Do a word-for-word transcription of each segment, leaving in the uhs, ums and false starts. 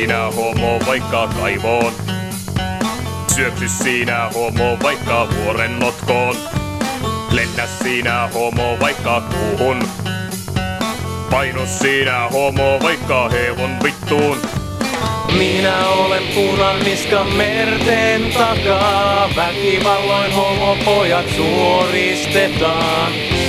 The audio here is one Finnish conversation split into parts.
siinä homo vaikka kaivoon. Syöksy siinä homo vaikka vuoren notkoon. Lennä siinä homo vaikka kuuhun. Painu siinä homo vaikka hevon vittuun. Minä olen punaniska merten takaa. Väkivalloin homopojat suoristetaan.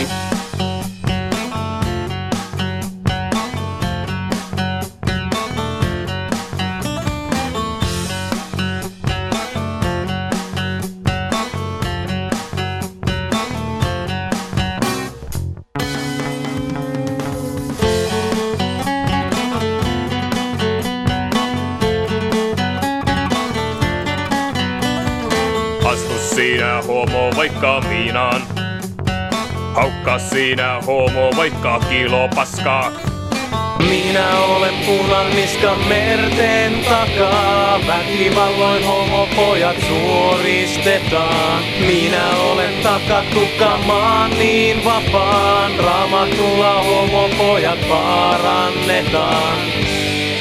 Astu siinä homo vaikka miinaan. Haukkaa siinä homo vaikka kilo paskaa. Minä olen punaniska merten takaa. Väkivalloin homopojat suoristetaan. Minä olen takatukka maan niin vapaan. Raamatulla homopojat parannetaan.